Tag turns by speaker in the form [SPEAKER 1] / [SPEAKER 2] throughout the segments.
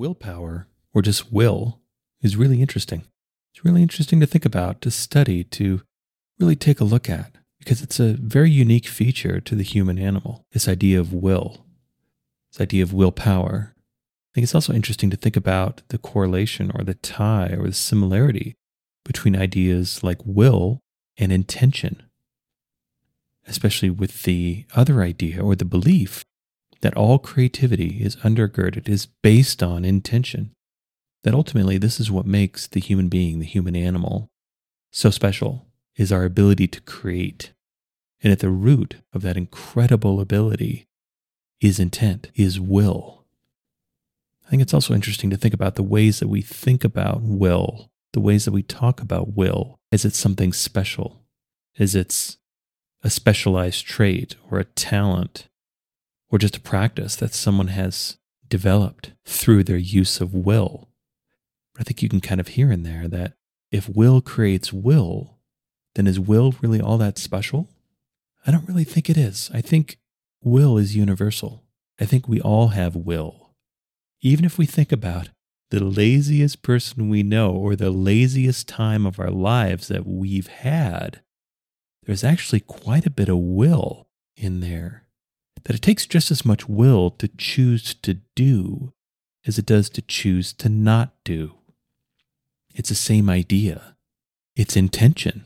[SPEAKER 1] Willpower, or just will, is really interesting. It's really interesting to think about, to study, to really take a look at, because it's a very unique feature to the human animal, this idea of will, this idea of willpower. I think it's also interesting to think about the correlation or the tie or the similarity between ideas like will and intention, especially with the other idea or the belief that all creativity is undergirded, is based on intention. That ultimately this is what makes the human being, the human animal, so special, is our ability to create. And at the root of that incredible ability is intent, is will. I think it's also interesting to think about the ways that we think about will, the ways that we talk about will, as it's something special, as it's a specialized trait or a talent, or just a practice that someone has developed through their use of will. But I think you can kind of hear in there that if will creates will, then is will really all that special? I don't really think it is. I think will is universal. I think we all have will. Even if we think about the laziest person we know or the laziest time of our lives that we've had, there's actually quite a bit of will in there. That it takes just as much will to choose to do as it does to choose to not do. It's the same idea. It's intention.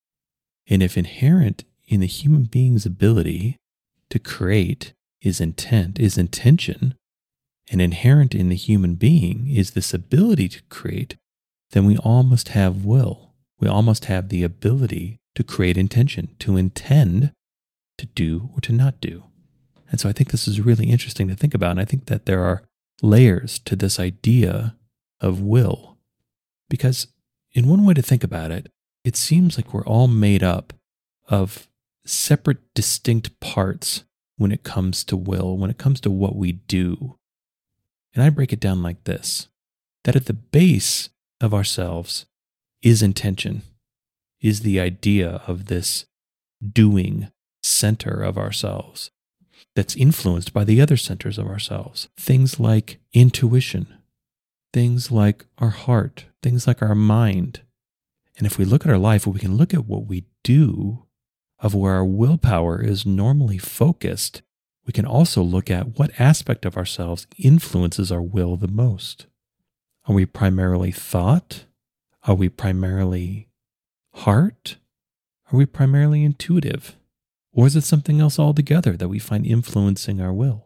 [SPEAKER 1] And if inherent in the human being's ability to create is intent, is intention, and inherent in the human being is this ability to create, then we all must have will. We all must have the ability to create intention, to intend to do or to not do. And so I think this is really interesting to think about. And I think that there are layers to this idea of will. Because in one way to think about it, it seems like we're all made up of separate, distinct parts when it comes to will, when it comes to what we do. And I break it down like this, that at the base of ourselves is intention, is the idea of this doing center of ourselves that's influenced by the other centers of ourselves. Things like intuition, things like our heart, things like our mind. And if we look at our life, we can look at what we do, of where our willpower is normally focused. We can also look at what aspect of ourselves influences our will the most. Are we primarily thought? Are we primarily heart? Are we primarily intuitive? Or is it something else altogether that we find influencing our will?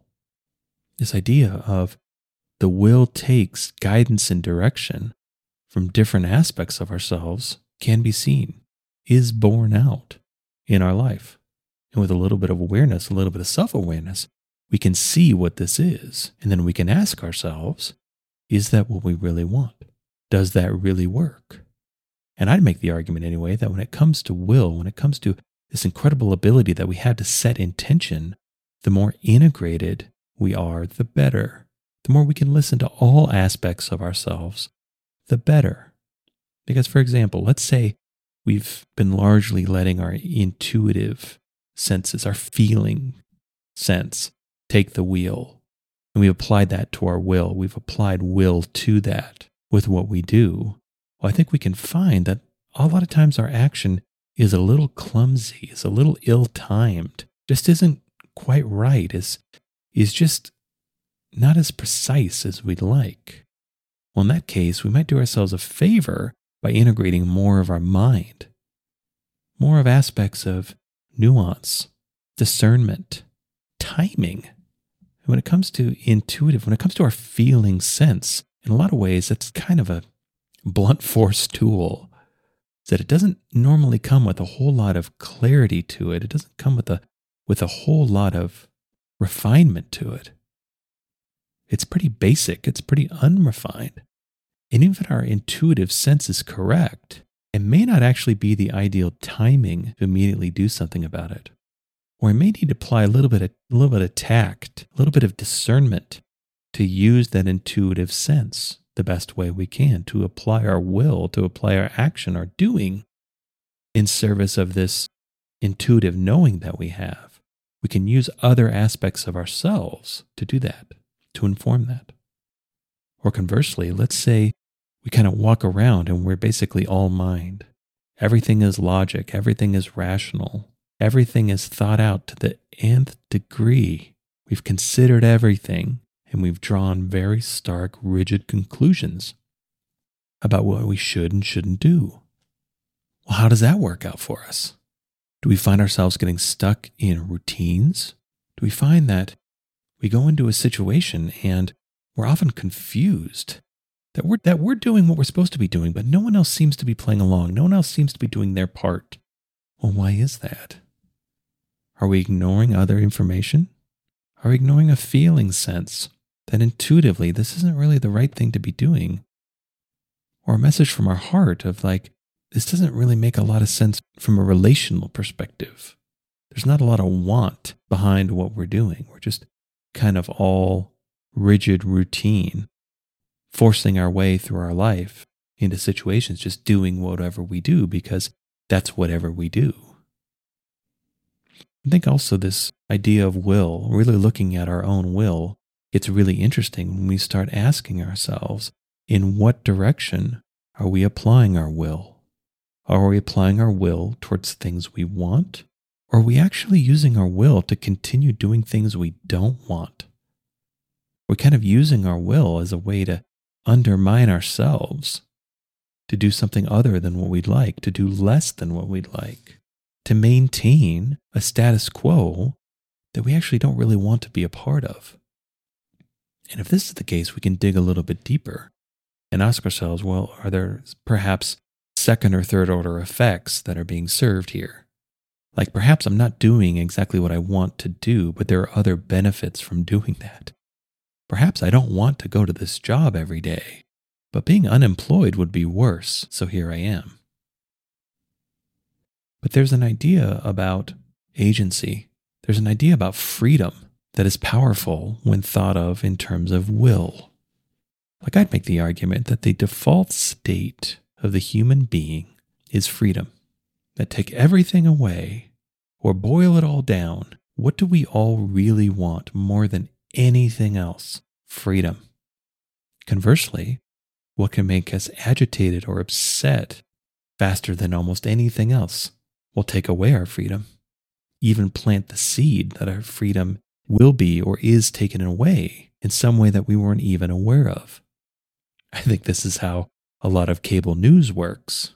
[SPEAKER 1] This idea of the will takes guidance and direction from different aspects of ourselves can be seen, is borne out in our life. And with a little bit of awareness, a little bit of self-awareness, we can see what this is. And then we can ask ourselves, is that what we really want? Does that really work? And I'd make the argument anyway that when it comes to will, when it comes to this incredible ability that we have to set intention, the more integrated we are, the better. The more we can listen to all aspects of ourselves, the better. Because, for example, let's say we've been largely letting our intuitive senses, our feeling sense, take the wheel. And we've applied that to our will. We've applied will to that with what we do. Well, I think we can find that a lot of times our action is a little clumsy, is a little ill-timed, just isn't quite right, is just not as precise as we'd like. Well, in that case, we might do ourselves a favor by integrating more of our mind, more of aspects of nuance, discernment, timing. And when it comes to intuitive, when it comes to our feeling sense, in a lot of ways, that's kind of a blunt force tool. That it doesn't normally come with a whole lot of clarity to it. It doesn't come with a whole lot of refinement to it. It's pretty basic. It's pretty unrefined. And even if our intuitive sense is correct, it may not actually be the ideal timing to immediately do something about it. Or we may need to apply a little bit of tact, a little bit of discernment to use that intuitive sense the best way we can, to apply our will, to apply our action, our doing in service of this intuitive knowing that we have. We can use other aspects of ourselves to do that, to inform that. Or conversely, let's say we kind of walk around and we're basically all mind. Everything is logic, everything is rational, everything is thought out to the nth degree. We've considered everything and we've drawn very stark, rigid conclusions about what we should and shouldn't do. Well, how does that work out for us? Do we find ourselves getting stuck in routines? Do we find that we go into a situation and we're often confused that we're doing what we're supposed to be doing, but no one else seems to be playing along. No one else seems to be doing their part. Well, why is that? Are we ignoring other information? Are we ignoring a feeling sense that intuitively this isn't really the right thing to be doing? Or a message from our heart of like, this doesn't really make a lot of sense from a relational perspective. There's not a lot of want behind what we're doing. We're just kind of all rigid routine, forcing our way through our life into situations, just doing whatever we do because that's whatever we do. I think also this idea of will, really looking at our own will, gets really interesting when we start asking ourselves, in what direction are we applying our will? Are we applying our will towards things we want? Or are we actually using our will to continue doing things we don't want? We're kind of using our will as a way to undermine ourselves, to do something other than what we'd like, to do less than what we'd like, to maintain a status quo that we actually don't really want to be a part of. And if this is the case, we can dig a little bit deeper and ask ourselves, well, are there perhaps second or third order effects that are being served here? Like perhaps I'm not doing exactly what I want to do, but there are other benefits from doing that. Perhaps I don't want to go to this job every day, but being unemployed would be worse, so here I am. But there's an idea about agency. There's an idea about freedom that is powerful when thought of in terms of will. Like I'd make the argument that the default state of the human being is freedom. That take everything away or boil it all down, what do we all really want more than anything else? Freedom. Conversely, what can make us agitated or upset faster than almost anything else will take away our freedom, even plant the seed that our freedom will be or is taken away in some way that we weren't even aware of. I think this is how a lot of cable news works.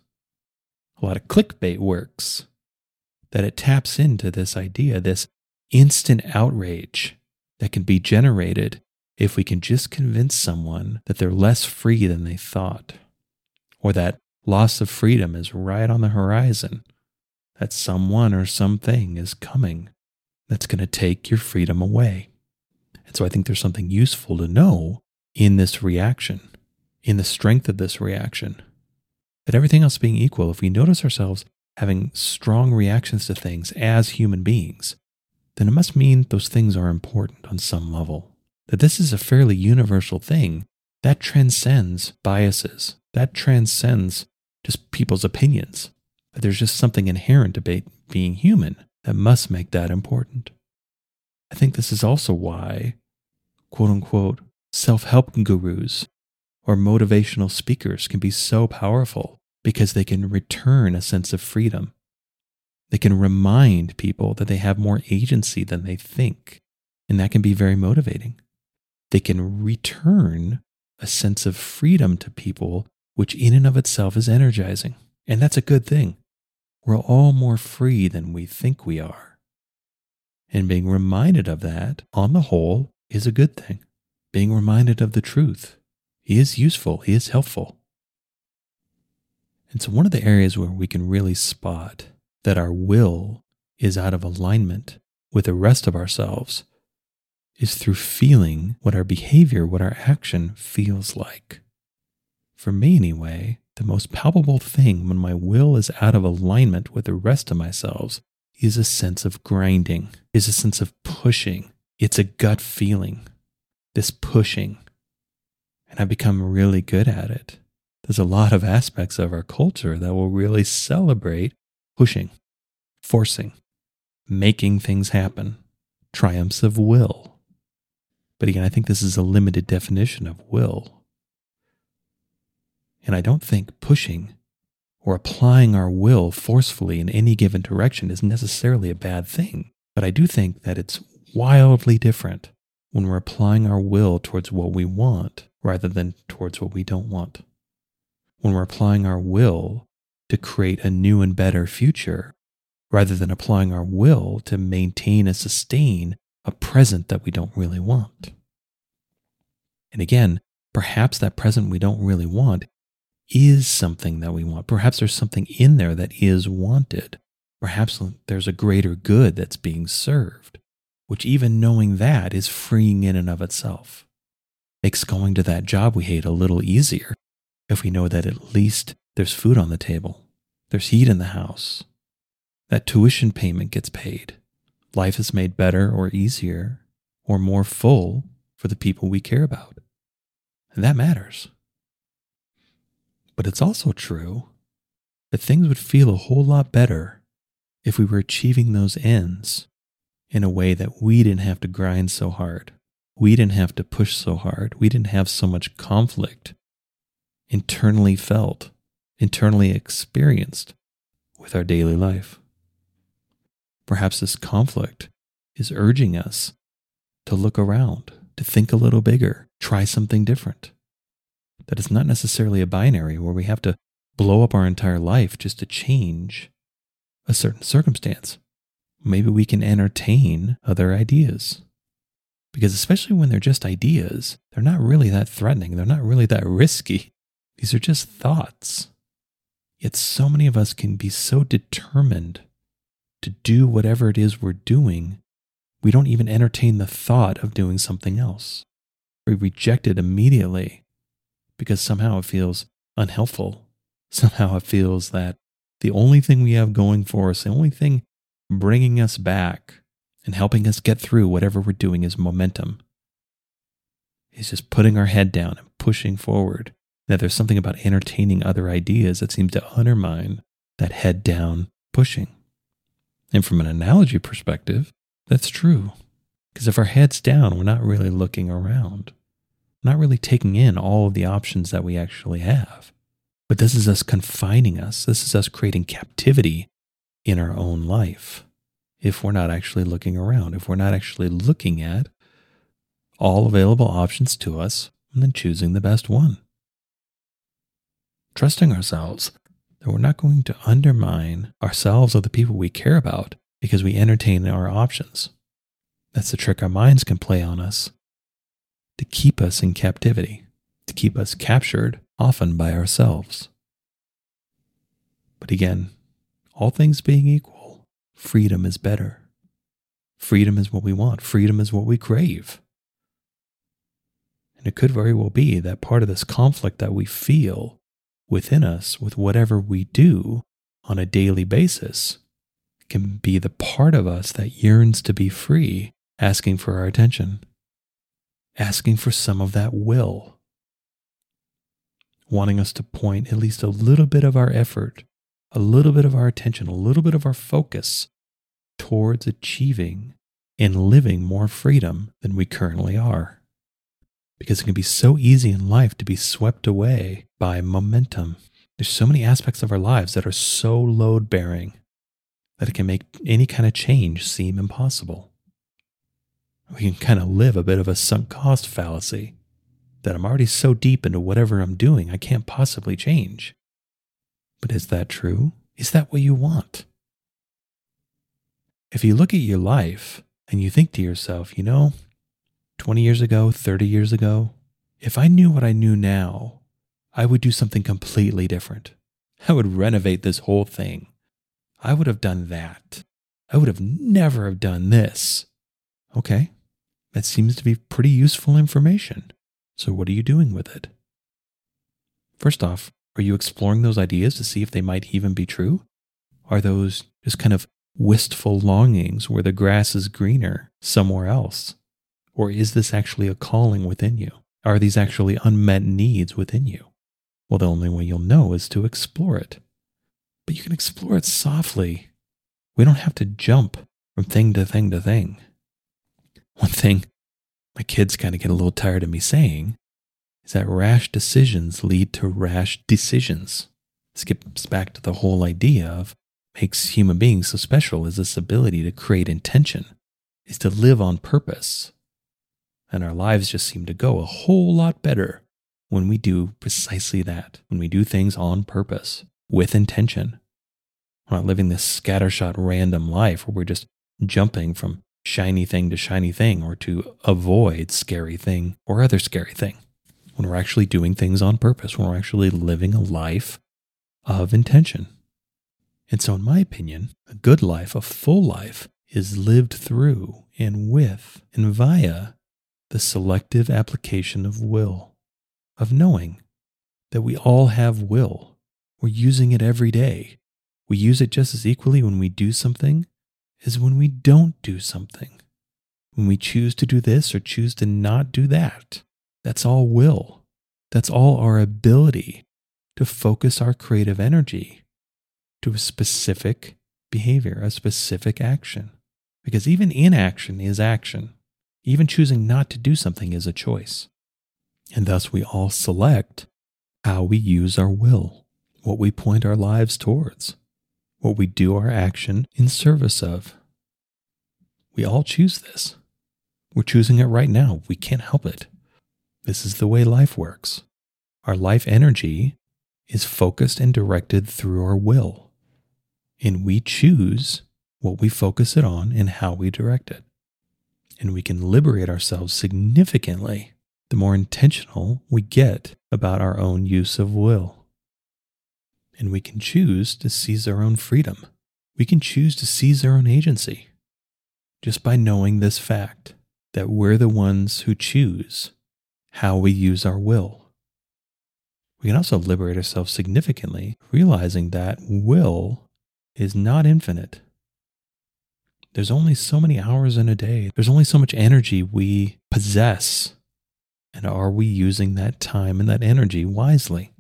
[SPEAKER 1] A lot of clickbait works. That it taps into this idea, this instant outrage that can be generated if we can just convince someone that they're less free than they thought, or that loss of freedom is right on the horizon, that someone or something is coming that's going to take your freedom away. And so I think there's something useful to know in this reaction, in the strength of this reaction, that everything else being equal, if we notice ourselves having strong reactions to things as human beings, then it must mean those things are important on some level. That this is a fairly universal thing that transcends biases, that transcends just people's opinions. That there's just something inherent about being human that must make that important. I think this is also why, quote unquote, self-help gurus or motivational speakers can be so powerful because they can return a sense of freedom. They can remind people that they have more agency than they think, and that can be very motivating. They can return a sense of freedom to people, which in and of itself is energizing. And that's a good thing. We're all more free than we think we are. And being reminded of that, on the whole, is a good thing. Being reminded of the truth is useful, is helpful. And so one of the areas where we can really spot that our will is out of alignment with the rest of ourselves is through feeling what our behavior, what our action feels like. For me anyway, the most palpable thing when my will is out of alignment with the rest of myself is a sense of grinding, is a sense of pushing. It's a gut feeling, this pushing. And I've become really good at it. There's a lot of aspects of our culture that will really celebrate pushing, forcing, making things happen, triumphs of will. But again, I think this is a limited definition of will. And I don't think pushing or applying our will forcefully in any given direction is necessarily a bad thing. But I do think that it's wildly different when we're applying our will towards what we want rather than towards what we don't want. When we're applying our will to create a new and better future rather than applying our will to maintain and sustain a present that we don't really want. And again, perhaps that present we don't really want is something that we want. Perhaps there's something in there that is wanted. Perhaps there's a greater good that's being served, which even knowing that is freeing in and of itself. Makes going to that job we hate a little easier if we know that at least there's food on the table, there's heat in the house, that tuition payment gets paid, life is made better or easier or more full for the people we care about. And that matters. But it's also true that things would feel a whole lot better if we were achieving those ends in a way that we didn't have to grind so hard. We didn't have to push so hard. We didn't have so much conflict internally felt, internally experienced with our daily life. Perhaps this conflict is urging us to look around, to think a little bigger, try something different. That it's not necessarily a binary where we have to blow up our entire life just to change a certain circumstance. Maybe we can entertain other ideas. Because especially when they're just ideas, they're not really that threatening. They're not really that risky. These are just thoughts. Yet so many of us can be so determined to do whatever it is we're doing, we don't even entertain the thought of doing something else. We reject it immediately because somehow it feels unhelpful. Somehow it feels that the only thing we have going for us, the only thing bringing us back and helping us get through whatever we're doing is momentum. It's just putting our head down and pushing forward. That there's something about entertaining other ideas that seems to undermine that head down pushing. And from an analogy perspective, that's true. Because if our head's down, we're not really looking around. We're not really taking in all of the options that we actually have. But this is us confining us. This is us creating captivity in our own life. If we're not actually looking around, if we're not actually looking at all available options to us and then choosing the best one. Trusting ourselves that we're not going to undermine ourselves or the people we care about because we entertain our options. That's the trick our minds can play on us to keep us in captivity, to keep us captured, often by ourselves. But again, all things being equal, freedom is better. Freedom is what we want. Freedom is what we crave. And it could very well be that part of this conflict that we feel within us with whatever we do on a daily basis can be the part of us that yearns to be free, asking for our attention, asking for some of that will, wanting us to point at least a little bit of our effort, a little bit of our attention, a little bit of our focus towards achieving and living more freedom than we currently are. Because it can be so easy in life to be swept away by momentum. There's so many aspects of our lives that are so load-bearing that it can make any kind of change seem impossible. We can kind of live a bit of a sunk cost fallacy that I'm already so deep into whatever I'm doing, I can't possibly change. But is that true? Is that what you want? If you look at your life and you think to yourself, 20 years ago, 30 years ago, if I knew what I knew now, I would do something completely different. I would renovate this whole thing. I would have done that. I would have never have done this. Okay, that seems to be pretty useful information. So what are you doing with it? First off, are you exploring those ideas to see if they might even be true? Are those just kind of wistful longings where the grass is greener somewhere else? Or is this actually a calling within you? Are these actually unmet needs within you? Well, the only way you'll know is to explore it. But you can explore it softly. We don't have to jump from thing to thing to thing. One thing my kids kind of get a little tired of me saying is that rash decisions lead to rash decisions. This gets back to the whole idea of makes human beings so special is this ability to create intention, is to live on purpose. And our lives just seem to go a whole lot better when we do precisely that, when we do things on purpose, with intention. We're not living this scattershot random life where we're just jumping from shiny thing to shiny thing or to avoid scary thing or other scary thing. When we're actually doing things on purpose, when we're actually living a life of intention. And so in my opinion, a good life, a full life, is lived through and with and via the selective application of will, of knowing that we all have will. We're using it every day. We use it just as equally when we do something as when we don't do something. When we choose to do this or choose to not do that, that's all will. That's all our ability to focus our creative energy to a specific behavior, a specific action. Because even inaction is action. Even choosing not to do something is a choice. And thus we all select how we use our will, what we point our lives towards, what we do our action in service of. We all choose this. We're choosing it right now. We can't help it. This is the way life works. Our life energy is focused and directed through our will. And we choose what we focus it on and how we direct it. And we can liberate ourselves significantly the more intentional we get about our own use of will. And we can choose to seize our own freedom. We can choose to seize our own agency just by knowing this fact that we're the ones who choose how we use our will. We can also liberate ourselves significantly, realizing that will is not infinite. There's only so many hours in a day. There's only so much energy we possess. And are we using that time and that energy wisely?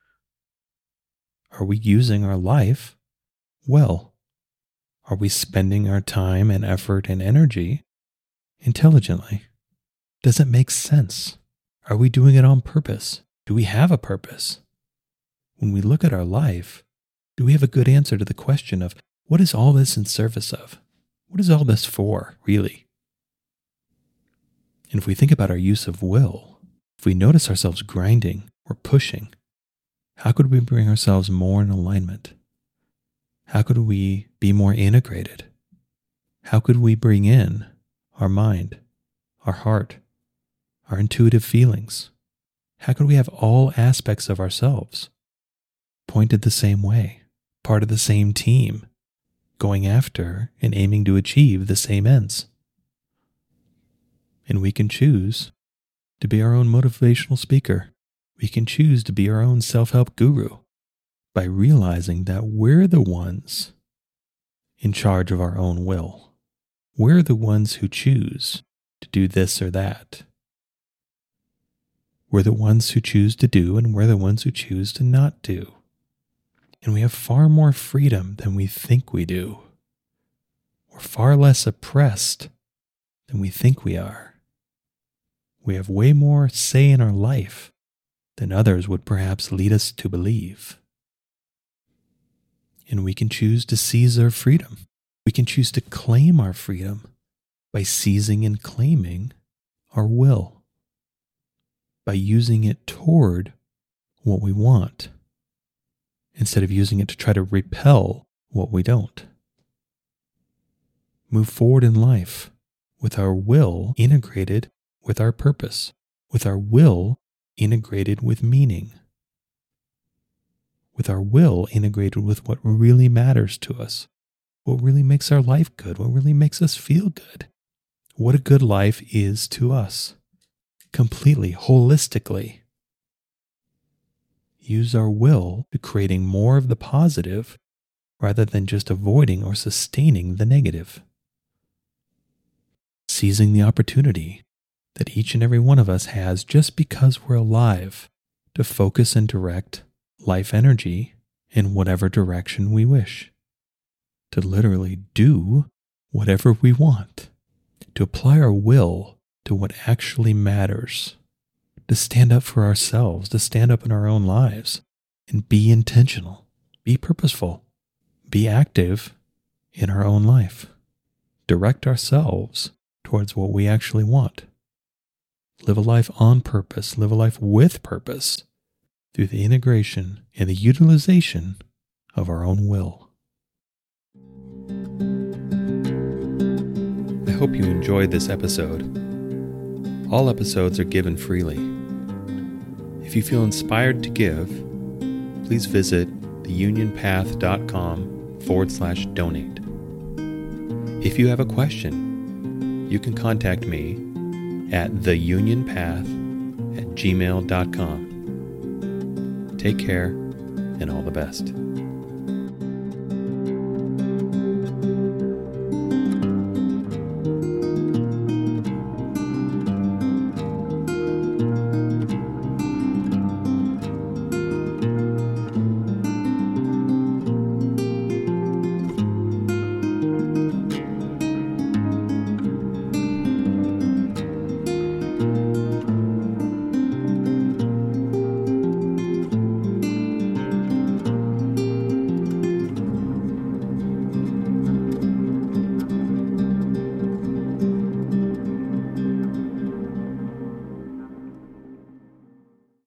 [SPEAKER 1] Are we using our life well? Are we spending our time and effort and energy intelligently? Does it make sense? Are we doing it on purpose? Do we have a purpose? When we look at our life, do we have a good answer to the question of what is all this in service of? What is all this for, really? And if we think about our use of will, if we notice ourselves grinding or pushing, how could we bring ourselves more in alignment? How could we be more integrated? How could we bring in our mind, our heart, our intuitive feelings? How could we have all aspects of ourselves pointed the same way, part of the same team, going after and aiming to achieve the same ends? And we can choose to be our own motivational speaker. We can choose to be our own self-help guru by realizing that we're the ones in charge of our own will. We're the ones who choose to do this or that. We're the ones who choose to do, and we're the ones who choose to not do. And we have far more freedom than we think we do. We're far less oppressed than we think we are. We have way more say in our life than others would perhaps lead us to believe. And we can choose to seize our freedom. We can choose to claim our freedom by seizing and claiming our will, by using it toward what we want, instead of using it to try to repel what we don't. Move forward in life with our will integrated with our purpose, with our will integrated with meaning, with our will integrated with what really matters to us, what really makes our life good, what really makes us feel good, what a good life is to us, completely, holistically. Use our will to creating more of the positive rather than just avoiding or sustaining the negative. Seizing the opportunity that each and every one of us has just because we're alive to focus and direct life energy in whatever direction we wish, to literally do whatever we want, to apply our will to what actually matters, to stand up for ourselves, to stand up in our own lives and be intentional, be purposeful, be active in our own life. Direct ourselves towards what we actually want. Live a life on purpose, live a life with purpose through the integration and the utilization of our own will. I hope you enjoyed this episode. All episodes are given freely. If you feel inspired to give, please visit theunionpath.com/donate. If you have a question, you can contact me at theunionpath@gmail.com. Take care and all the best.